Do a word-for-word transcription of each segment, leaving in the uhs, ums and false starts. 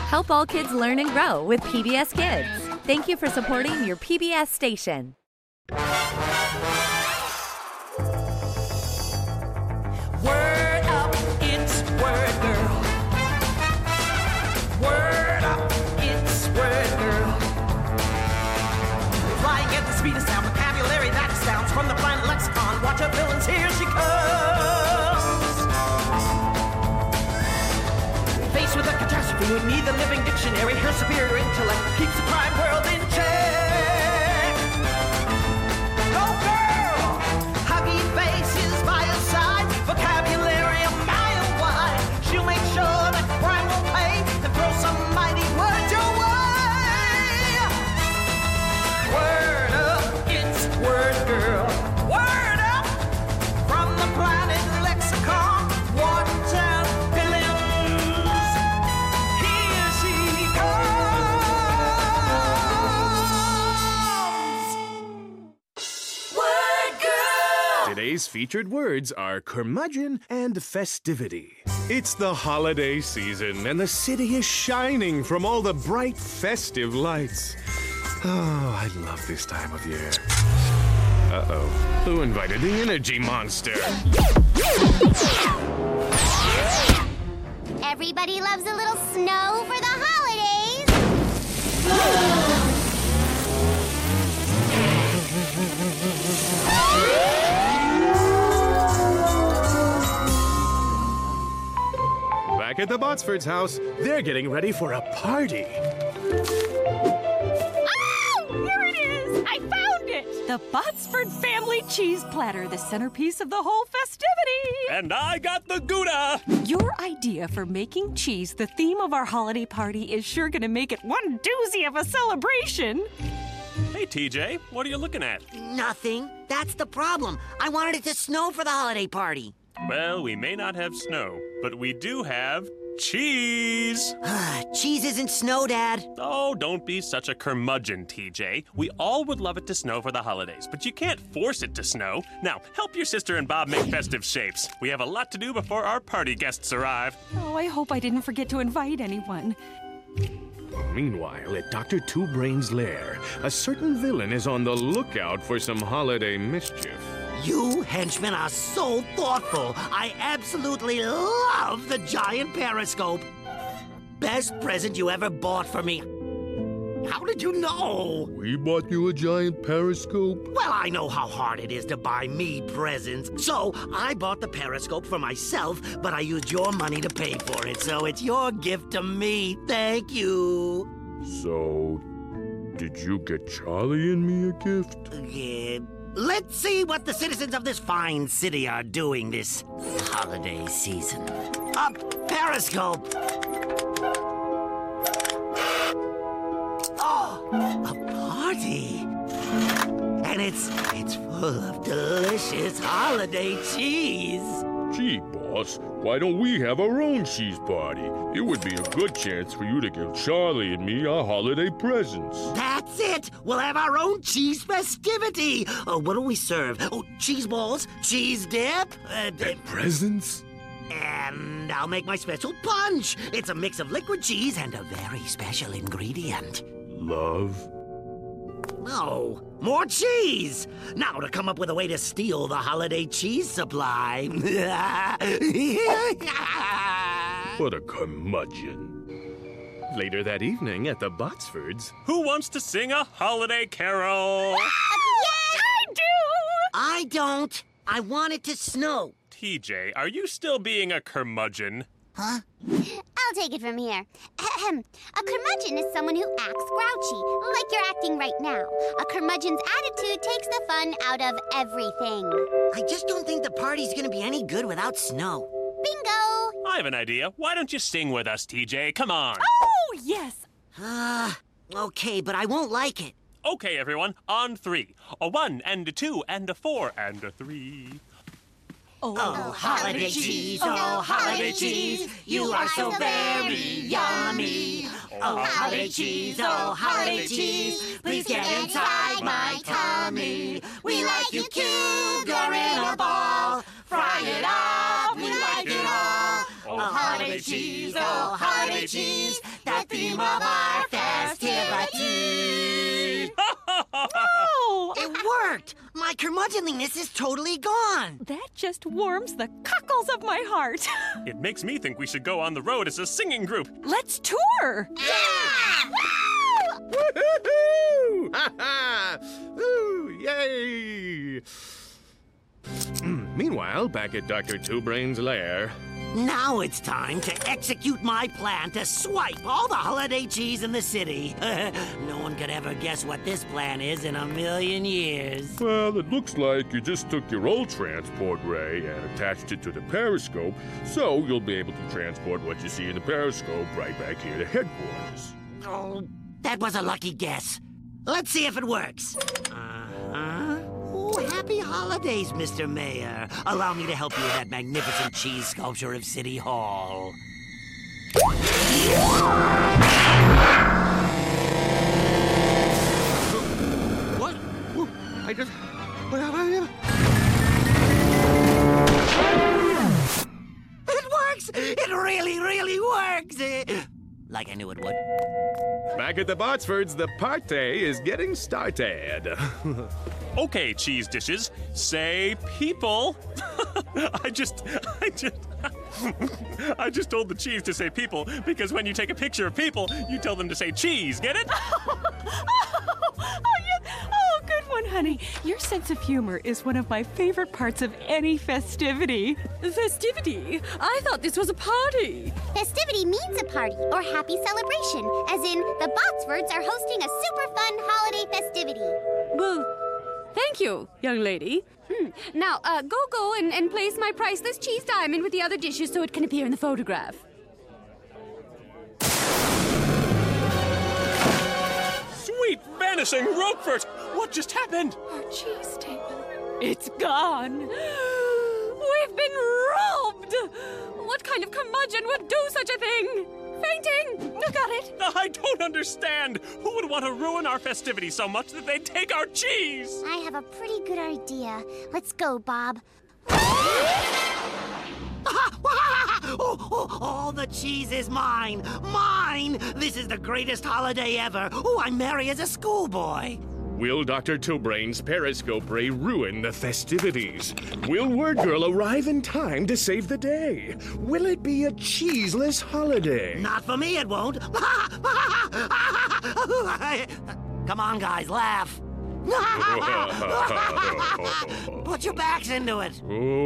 Help all kids learn and grow with P B S Kids. Thank you for supporting your P B S station. Word up, it's Word Girl. Word up, it's Word Girl. Flying at the speed of sound, vocabulary that astounds from the planet lexicon. Watch her villains, here she comes. Faced with a catastrophe, we need the living dictionary. Her superior intellect keeps the crime world in check. Go girl! Huggy faces by her side, vocabulary a mile wide. She'll make sure that crime will pay and throw some mighty words your way. Word up, it's Word Girl. Word up from the planet lexicon. Water villains. Here she comes. Word Girl. Today's featured words are curmudgeon and festivity. It's the holiday season, and the city is shining from all the bright, festive lights. Oh, I love this time of year. Uh-oh. Who invited the energy monster? Everybody loves a little snow for the holidays. Back at the Botsford's house, they're getting ready for a party. Oh, here it is! I found it! The Botsford family cheese platter, the centerpiece of the whole festivity. And I got the Gouda! Your idea for making cheese the theme of our holiday party is sure gonna make it one doozy of a celebration. Hey, T J, what are you looking at? Nothing. That's the problem. I wanted it to snow for the holiday party. Well, we may not have snow, but we do have cheese. Cheese isn't snow, Dad. Oh, don't be such a curmudgeon, T J. We all would love it to snow for the holidays, but you can't force it to snow. Now, help your sister and Bob make festive shapes. We have a lot to do before our party guests arrive. Oh, I hope I didn't forget to invite anyone. Meanwhile, at Doctor Two Brains' lair, a certain villain is on the lookout for some holiday mischief. You henchmen are so thoughtful. I absolutely love the giant periscope. Best present you ever bought for me. How did you know? We bought you a giant periscope? Well, I know how hard it is to buy me presents. So I bought the periscope for myself, but I used your money to pay for it. So it's your gift to me. Thank you. So, did you get Charlie and me a gift? Yeah. Let's see what the citizens of this fine city are doing this holiday season. A periscope! Oh, a party! And it's it's full of delicious holiday cheese. Gee, boss, why don't we have our own cheese party? It would be a good chance for you to give Charlie and me our holiday presents. That's it! We'll have our own cheese festivity! Oh, what do we serve? Oh, cheese balls, cheese dip, uh, And presents? and I'll make my special punch. It's a mix of liquid cheese and a very special ingredient. Love? No, more cheese! Now to come up with a way to steal the holiday cheese supply. What a curmudgeon. Later that evening at the Botsfords. Who wants to sing a holiday carol? I do! I don't. I want it to snow. T J, are you still being a curmudgeon? Huh? I'll take it from here. Ahem. A curmudgeon is someone who acts grouchy, like you're acting right now. A curmudgeon's attitude takes the fun out of everything. I just don't think the party's gonna be any good without snow. Bingo! I have an idea. Why don't you sing with us, T J? Come on. Oh, yes! Ah, uh, okay, but I won't like it. Okay, everyone, on three. A one and a two and a four and a three. Oh, Oh, holiday cheese, oh, holiday cheese, you are so very yummy. Oh, holiday cheese, oh, holiday cheese, please get inside my tummy. We like you cute, you're in a ball. Fry it up, we like it all. holiday cheese, oh, holiday cheese, the theme of our festivity. Oh! It worked! My curmudgeonliness is totally gone. That just warms the cockles of my heart. It makes me think we should go on the road as a singing group. Let's tour! Yeah! Woo-hoo! Ha-ha! Ooh, yay! Meanwhile, back at Doctor Two-Brain's lair... Now it's time to execute my plan to swipe all the holiday cheese in the city. No one could ever guess what this plan is in a million years. Well, it looks like you just took your old transport ray and attached it to the periscope, so you'll be able to transport what you see in the periscope right back here to headquarters. Oh, that was a lucky guess. Let's see if it works. Uh-huh. Oh, happy holidays, Mister Mayor. Allow me to help you with that magnificent cheese sculpture of City Hall. What? I just... It works! It really, really works! Like I knew it would. Back at the Botsfords, the party is getting started. Okay, cheese dishes, say people. I just, I just, I just told the cheese to say people because when you take a picture of people, you tell them to say cheese. Get it? Oh, yeah. Oh, good one, honey. Your sense of humor is one of my favorite parts of any festivity. Festivity? I thought this was a party. Festivity means a party or happy celebration, as in the Botsfords are hosting a super fun holiday festivity. Well, thank you, young lady. Hmm. Now, uh, go, go and, and place my priceless cheese diamond with the other dishes so it can appear in the photograph. Sweet vanishing Roquefort! What just happened? Our cheese table. It's gone. We've been robbed. What kind of curmudgeon would do such a thing? Fainting! Got it. I don't understand. Who would want to ruin our festivity so much that they'd take our cheese? I have a pretty good idea. Let's go, Bob. Oh, oh, all the cheese is mine! Mine! This is the greatest holiday ever! Oh, I'm merry as a schoolboy! Will Doctor Two-Brain's periscope ray ruin the festivities? Will Word Girl arrive in time to save the day? Will it be a cheeseless holiday? Not for me, it won't! Come on, guys, laugh! Put your backs into it!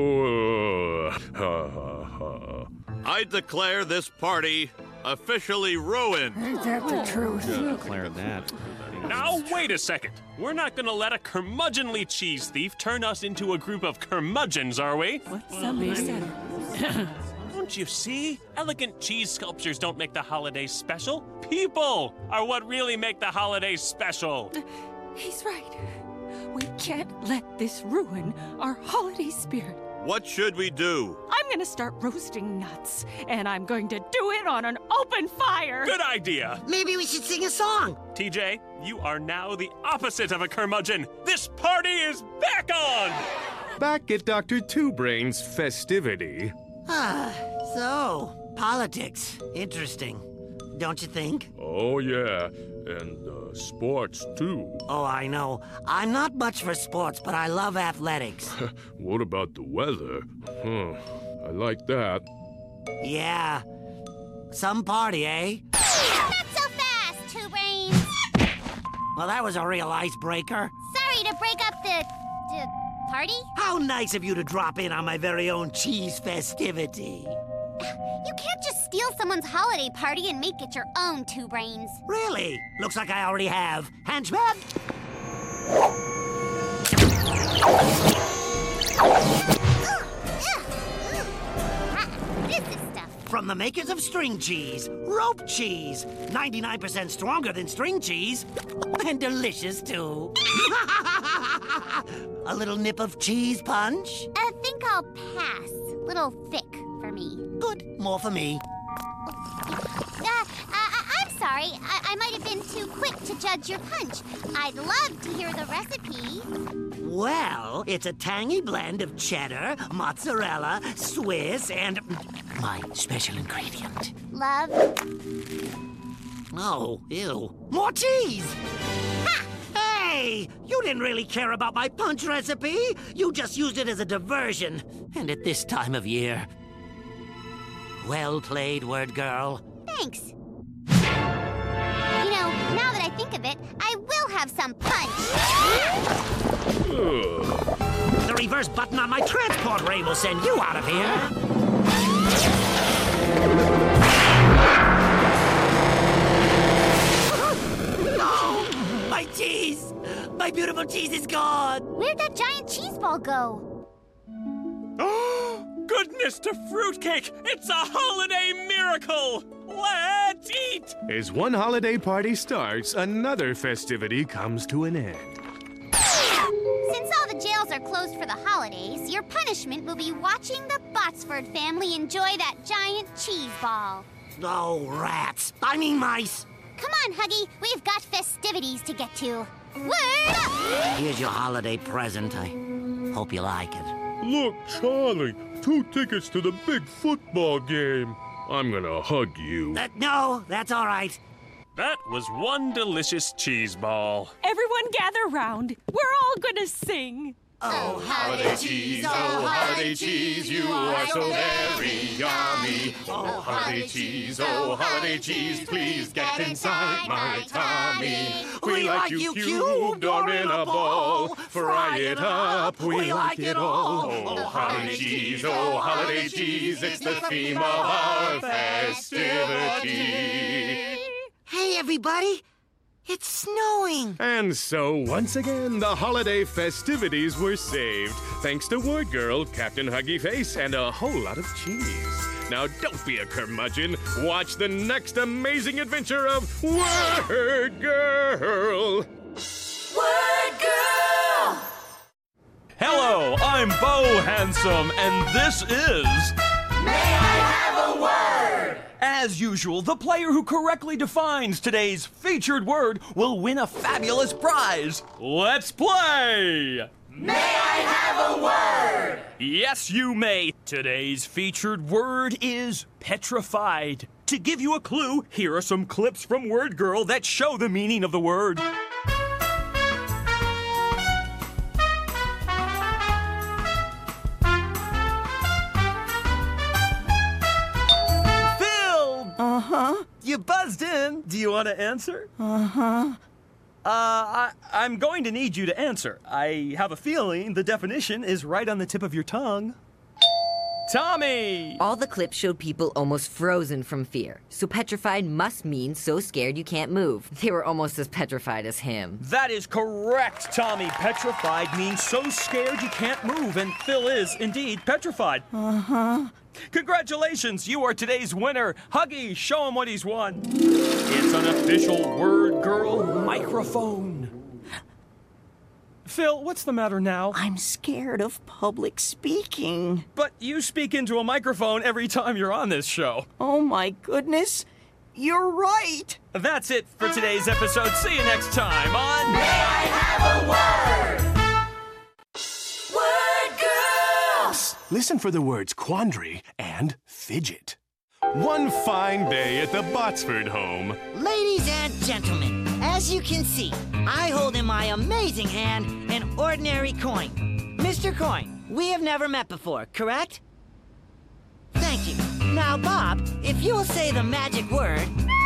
I declare this party officially ruined. Ain't that the truth? Declare that. Now, wait a second. We're not gonna let a curmudgeonly cheese thief turn us into a group of curmudgeons, are we? What somebody said. Don't you see? Elegant cheese sculptures don't make the holidays special. People are what really make the holidays special. He's right. We can't let this ruin our holiday spirit. What should we do? I'm gonna start roasting nuts, and I'm going to do it on an open fire. Good idea. Maybe we should sing a song. T J, you are now the opposite of a curmudgeon. This party is back on! Back at Doctor Two-Brain's festivity. Ah, so, politics. Interesting. Don't you think? Oh, yeah. And uh, sports, too. Oh, I know. I'm not much for sports, but I love athletics. What about the weather? Huh. I like that. Yeah. Some party, eh? Not so fast, Two Brains. Well, that was a real icebreaker. Sorry to break up the, the party. How nice of you to drop in on my very own cheese festivity. You can't just steal someone's holiday party and make it your own, Two Brains. Really? Looks like I already have. Henchman? What is this stuff? From the makers of string cheese, rope cheese. ninety-nine percent stronger than string cheese. And delicious, too. A little nip of cheese punch? I think I'll pass. Little thick for me. Good. More for me. Uh, uh, I'm sorry. I, I might have been too quick to judge your punch. I'd love to hear the recipe. Well, it's a tangy blend of cheddar, mozzarella, Swiss, and my special ingredient. Love. Oh, ew. More cheese! Ha! Hey! You didn't really care about my punch recipe. You just used it as a diversion. And at this time of year. Well played, word girl. Thanks. You know, now that I think of it, I will have some punch. The reverse button on my transport ray will send you out of here. No! My cheese! My beautiful cheese is gone! Where'd that giant cheese ball go? Goodness to fruitcake! It's a holiday miracle! Let's eat! As one holiday party starts, another festivity comes to an end. Since all the jails are closed for the holidays, your punishment will be watching the Botsford family enjoy that giant cheese ball. Oh, rats. I mean mice. Come on, Huggy. We've got festivities to get to. Word up! Here's your holiday present. I hope you like it. Look, Charlie, two tickets to the big football game. I'm gonna hug you. Uh, no, that's all right. That was one delicious cheese ball. Everyone gather round. We're all gonna sing. Oh, holiday cheese, oh, holiday cheese, you are so very yummy. Oh, holiday cheese, oh, holiday cheese, please get inside my tummy. We like you cubed or in a ball, fry it up, we like it all. Oh, holiday cheese, oh, holiday cheese, it's the theme of our festivity. Hey, everybody. It's snowing. And so, once again, the holiday festivities were saved, thanks to Word Girl, Captain Huggy Face, and a whole lot of cheese. Now, don't be a curmudgeon. Watch the next amazing adventure of Word Girl. Word Girl! Hello, I'm Bo Handsome, and this is... May I have a word? As usual, the player who correctly defines today's featured word will win a fabulous prize. Let's play! May I have a word? Yes, you may. Today's featured word is petrified. To give you a clue, here are some clips from Word Girl that show the meaning of the word. Uh-huh. You buzzed in. Do you want to answer? Uh-huh. Uh, I, I'm going to need you to answer. I have a feeling the definition is right on the tip of your tongue. Tommy! All the clips showed people almost frozen from fear. So petrified must mean so scared you can't move. They were almost as petrified as him. That is correct, Tommy. Petrified means so scared you can't move, and Phil is indeed petrified. Uh-huh. Congratulations, you are today's winner. Huggy, show him what he's won. It's an official Word Girl microphone. Phil, what's the matter now? I'm scared of public speaking. But you speak into a microphone every time you're on this show. Oh my goodness, you're right. That's it for today's episode. See you next time on... May I have a word? Word Girl! Listen for the words quandary and fidget. One fine day at the Botsford home. Ladies and gentlemen, as you can see, I hold in my amazing hand an ordinary coin. Mister Coin, we have never met before, correct? Thank you. Now, Bob, if you will say the magic word...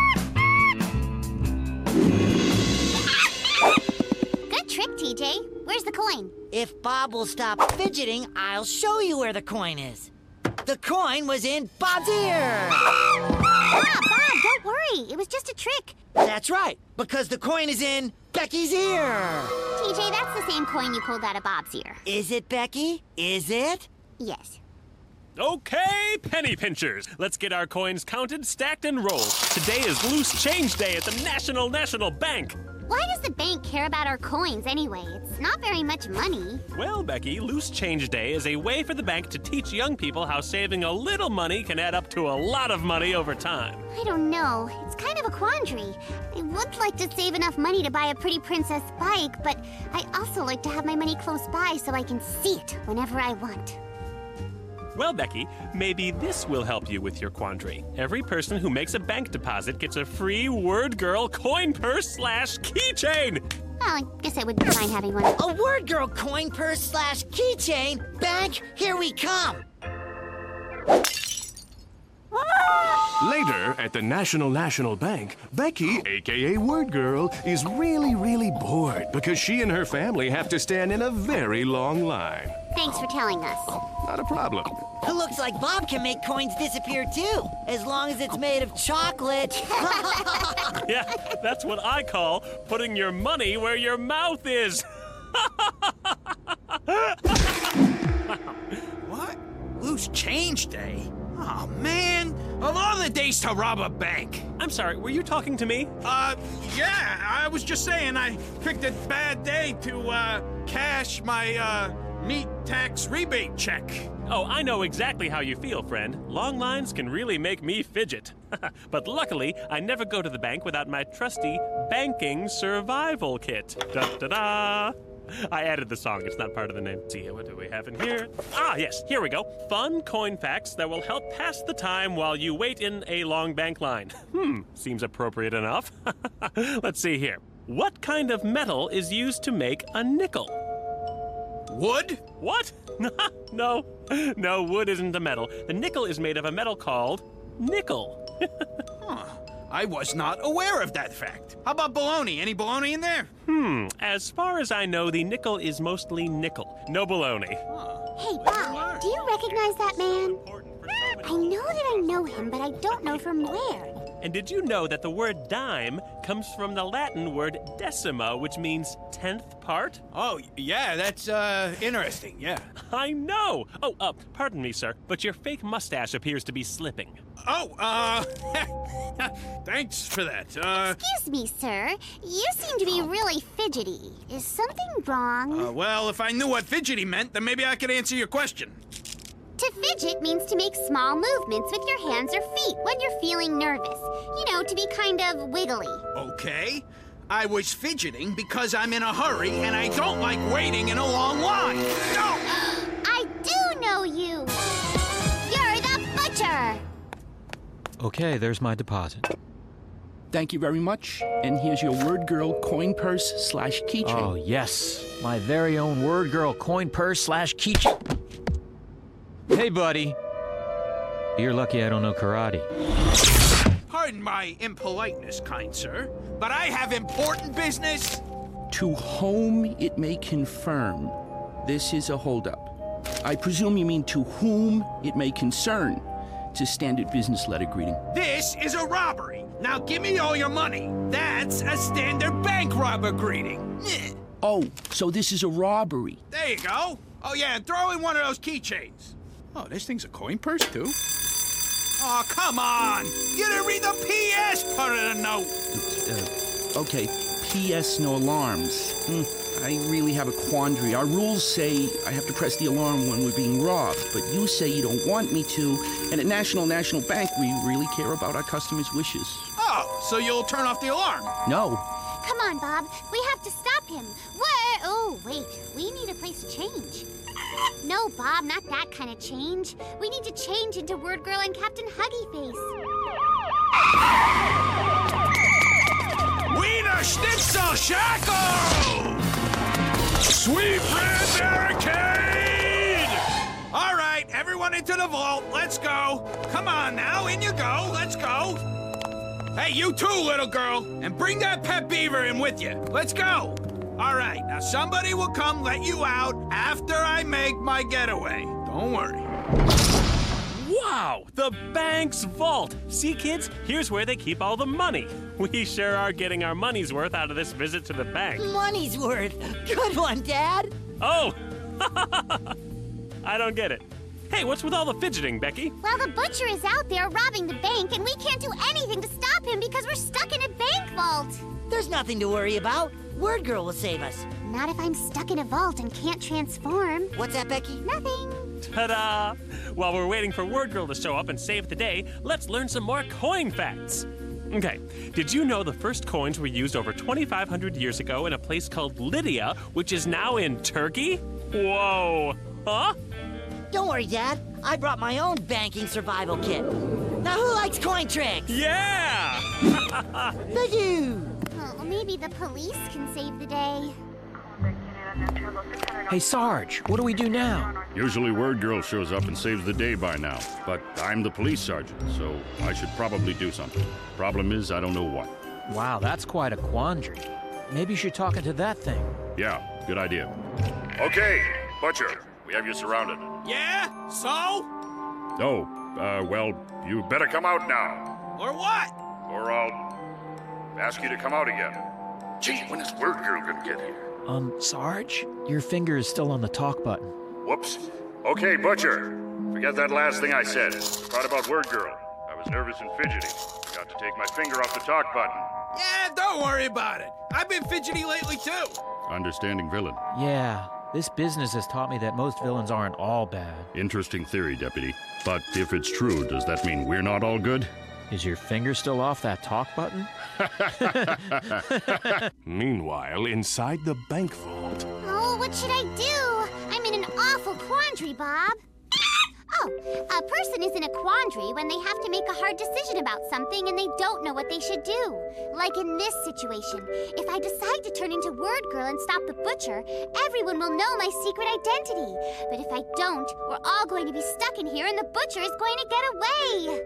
Good trick, T J. Where's the coin? If Bob will stop fidgeting, I'll show you where the coin is. The coin was in Bob's ear! Ah, Bob, don't worry. It was just a trick. That's right, because the coin is in Becky's ear. T J, that's the same coin you pulled out of Bob's ear. Is it, Becky? Is it? Yes. Okay, penny pinchers. Let's get our coins counted, stacked, and rolled. Today is loose change day at the National National Bank. Why does the bank care about our coins anyway? It's not very much money. Well, Becky, Loose Change Day is a way for the bank to teach young people how saving a little money can add up to a lot of money over time. I don't know. It's kind of a quandary. I would like to save enough money to buy a pretty princess bike, but I also like to have my money close by so I can see it whenever I want. Well, Becky, maybe this will help you with your quandary. Every person who makes a bank deposit gets a free Word Girl coin purse slash keychain. Well, I guess I wouldn't mind having one. A Word Girl coin purse slash keychain? Bank, here we come. Later, at the National National Bank, Becky, aka Word Girl, is really, really bored because she and her family have to stand in a very long line. Thanks for telling us. Not a problem. It looks like Bob can make coins disappear too, as long as it's made of chocolate. Yeah, that's what I call putting your money where your mouth is. What? Loose change day? Oh, man. Of all the days to rob a bank. I'm sorry, were you talking to me? Uh, yeah, I was just saying I picked a bad day to, uh, cash my, uh, meat tax rebate check. Oh, I know exactly how you feel, friend. Long lines can really make me fidget. But luckily, I never go to the bank without my trusty banking survival kit. Da-da-da! I added the song. It's not part of the name. Let's see, what do we have in here? Ah, yes, here we go. Fun coin facts that will help pass the time while you wait in a long bank line. Hmm, seems appropriate enough. Let's see here. What kind of metal is used to make a nickel? Wood? What? No, no, wood isn't a metal. The nickel is made of a metal called nickel. Huh. I was not aware of that fact. How about bologna? Any bologna in there? Hmm, as far as I know, the nickel is mostly nickel. No bologna. Hey, Bob, do you recognize that man? I know that I know him, but I don't know from where. And did you know that the word dime comes from the Latin word decima, which means tenth part? Oh, yeah, that's, uh, interesting, yeah. I know! Oh, uh, pardon me, sir, but your fake mustache appears to be slipping. Oh, uh, thanks for that, uh... Excuse me, sir. You seem to be really fidgety. Is something wrong? Uh, well, if I knew what fidgety meant, then maybe I could answer your question. To fidget means to make small movements with your hands or feet when you're feeling nervous. You know, to be kind of wiggly. Okay. I was fidgeting because I'm in a hurry and I don't like waiting in a long line. No! I do know you! You're the butcher! Okay, there's my deposit. Thank you very much. And here's your Word Girl coin purse slash keychain. Oh, yes. My very own Word Girl coin purse slash keychain. Hey, buddy. You're lucky I don't know karate. Pardon my impoliteness, kind sir, but I have important business. To whom it may confirm, this is a holdup. I presume you mean to whom it may concern. It's a standard business letter greeting. This is a robbery. Now give me all your money. That's a standard bank robber greeting. Oh, so this is a robbery. There you go. Oh, yeah, and throw in one of those keychains. Oh, this thing's a coin purse, too? Oh, come on! You didn't read the P S part of the note! Uh, okay, P S no alarms. Mm, I really have a quandary. Our rules say I have to press the alarm when we're being robbed, but you say you don't want me to, and at National National Bank, we really care about our customers' wishes. Oh, so you'll turn off the alarm? No. Come on, Bob. We have to stop him. Where? Oh, wait. We need a place to change. No, Bob, not that kind of change. We need to change into Word Girl and Captain Huggy Face. Wiener Schnitzel Shackle! Sweet Red Barricade! All right, everyone into the vault. Let's go. Come on now, in you go. Let's go. Hey, you too, little girl. And bring that pet beaver in with you. Let's go. All right, now somebody will come let you out after I make my getaway. Don't worry. Wow, the bank's vault. See, kids, here's where they keep all the money. We sure are getting our money's worth out of this visit to the bank. Money's worth? Good one, Dad. Oh, I don't get it. Hey, what's with all the fidgeting, Becky? Well, the butcher is out there robbing the bank, and we can't do anything to stop him because we're stuck in a bank vault. There's nothing to worry about. Word Girl will save us. Not if I'm stuck in a vault and can't transform. What's that, Becky? Nothing. Ta-da! While we're waiting for Word Girl to show up and save the day, let's learn some more coin facts. Okay, did you know the first coins were used over twenty-five hundred years ago in a place called Lydia, which is now in Turkey? Whoa! Huh? Don't worry, Dad. I brought my own banking survival kit. Now who likes coin tricks? Yeah! Thank you! Oh, maybe the police can save the day. Hey, Sarge, what do we do now? Usually Word Girl shows up and saves the day by now, but I'm the police sergeant, so I should probably do something. Problem is, I don't know what. Wow, that's quite a quandary. Maybe you should talk into that thing. Yeah, good idea. Okay, Butcher, we have you surrounded. Yeah? So? Oh, uh, well, you better come out now. Or what? Or I'll ask you to come out again. Gee, when is Word Girl gonna get here? Um, Sarge, your finger is still on the talk button. Whoops. Okay, Butcher. Forget that last thing I said. Part about Word Girl. I was nervous and fidgety. Got to take my finger off the talk button. Yeah, don't worry about it. I've been fidgety lately, too. Understanding villain. Yeah, this business has taught me that most villains aren't all bad. Interesting theory, Deputy. But if it's true, does that mean we're not all good? Is your finger still off that talk button? Meanwhile, inside the bank vault. Oh, what should I do? I'm in an awful quandary, Bob. Oh, a person is in a quandary when they have to make a hard decision about something and they don't know what they should do. Like in this situation, if I decide to turn into Word Girl and stop the butcher, everyone will know my secret identity. But if I don't, we're all going to be stuck in here and the butcher is going to get away.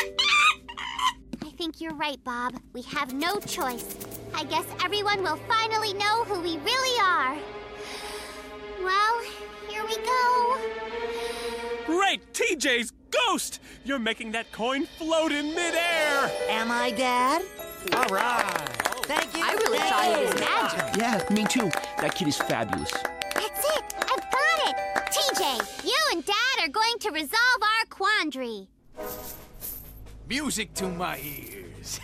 I think you're right, Bob. We have no choice. I guess everyone will finally know who we really are. Well, here we go. Great! T J's ghost! You're making that coin float in midair! Am I, Dad? All right. Thank you. I really thought it was magic. Yeah, me too. That kid is fabulous. That's it. I've got it. T J, you and Dad are going to resolve our quandary. Music to my ears.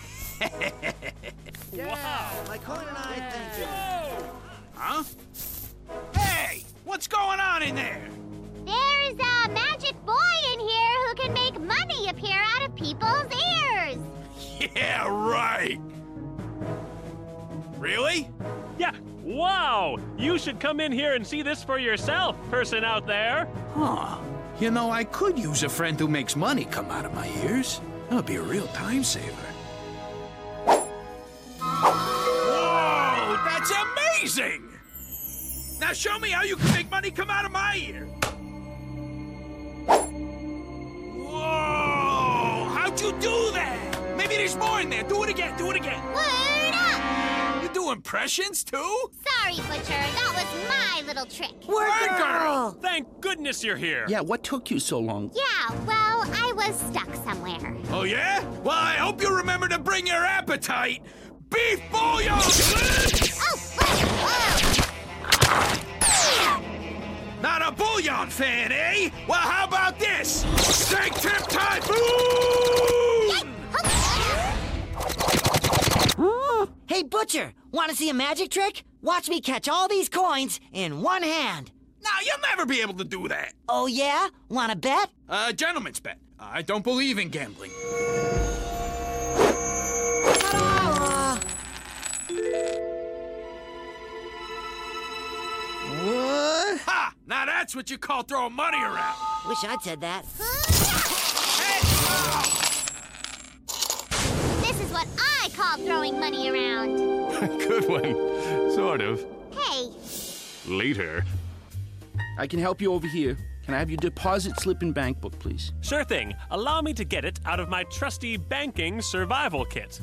Wow. My coin and I think. Whoa. Huh? Hey, what's going on in there? There's a magic boy in here who can make money appear out of people's ears. Yeah, right. Really? Yeah, wow! You should come in here and see this for yourself, person out there. Huh. You know, I could use a friend who makes money come out of my ears. That would be a real time saver. Whoa, that's amazing! Now show me how you can make money come out of my ear. Whoa! How'd you do that? Maybe there's more in there. Do it again. Do it again. Word up! You do impressions too? Sorry, Butcher. That was my little trick. Word Girl! Thank goodness you're here. Yeah, what took you so long? Yeah, well, I was stuck somewhere. Oh, yeah? Well, I hope you remember to bring your appetite. Beef bouillon! Oh, whoa, whoa! Not a bouillon fan, eh? Well, how about this? Steak tip typhoon! Hey, Butcher, want to see a magic trick? Watch me catch all these coins in one hand. No, you'll never be able to do that. Oh, yeah? Want to bet? Uh, gentleman's bet. I don't believe in gambling. Ta-da! What? Ha! Now that's what you call throwing money around. Wish I'd said that. Hey! This is what I call throwing money around. Good one. Sort of. Hey. Later. I can help you over here. Can I have your deposit slip and bank book, please? Sure thing. Allow me to get it out of my trusty banking survival kit.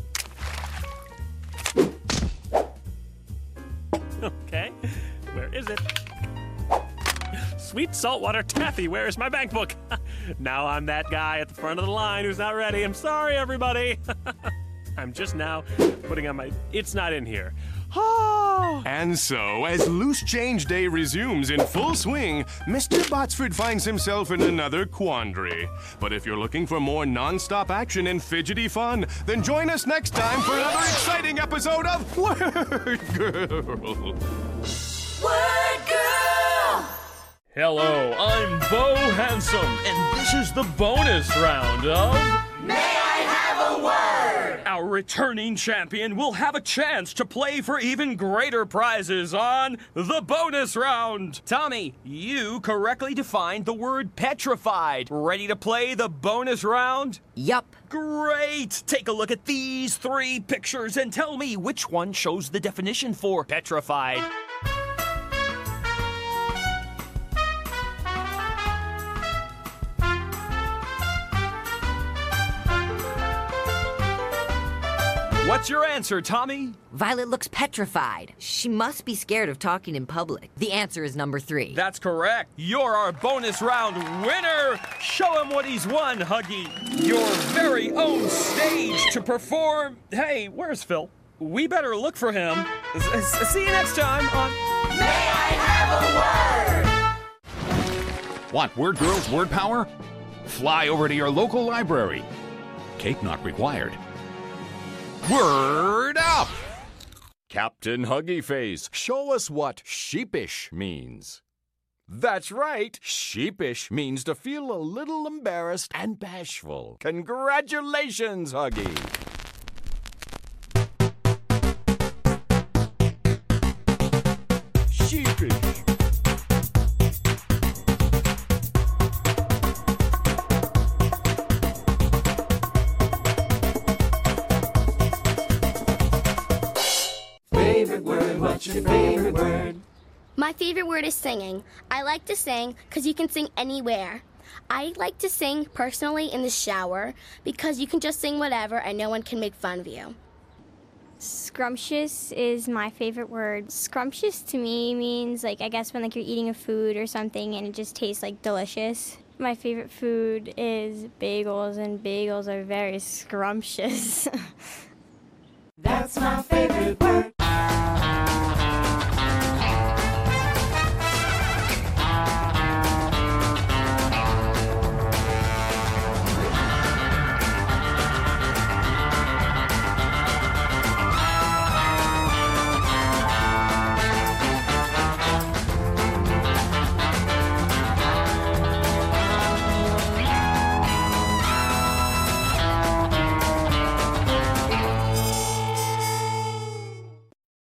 Okay, where is it? Sweet saltwater taffy, where is my bank book? Now I'm that guy at the front of the line who's not ready. I'm sorry, everybody. I'm just now putting on my... It's not in here. Oh. And so, as Loose Change Day resumes in full swing, Mister Botsford finds himself in another quandary. But if you're looking for more non-stop action and fidgety fun, then join us next time for another exciting episode of Word Girl. Word Girl! Hello, I'm Bo Handsome, and this is the bonus round of... May I have a word? Our returning champion will have a chance to play for even greater prizes on the bonus round. Tommy, you correctly defined the word petrified. Ready to play the bonus round? Yup. Great! Take a look at these three pictures and tell me which one shows the definition for petrified. What's your answer, Tommy? Violet looks petrified. She must be scared of talking in public. The answer is number three. That's correct. You're our bonus round winner. Show him what he's won, Huggy. Your very own stage to perform. Hey, where's Phil? We better look for him. S- s- see you next time on May I have a word? Want Word Girl's word power? Fly over to your local library. Cape not required. Word up! Captain Huggy Face, show us what sheepish means. That's right, sheepish means to feel a little embarrassed and bashful. Congratulations, Huggy! Sheepish. Favorite word, what's your favorite word? My favorite word is singing. I like to sing because you can sing anywhere. I like to sing personally in the shower because you can just sing whatever and no one can make fun of you. Scrumptious is my favorite word. Scrumptious to me means, like, I guess when like you're eating a food or something and it just tastes like delicious. My favorite food is bagels, and bagels are very scrumptious. That's my favorite word.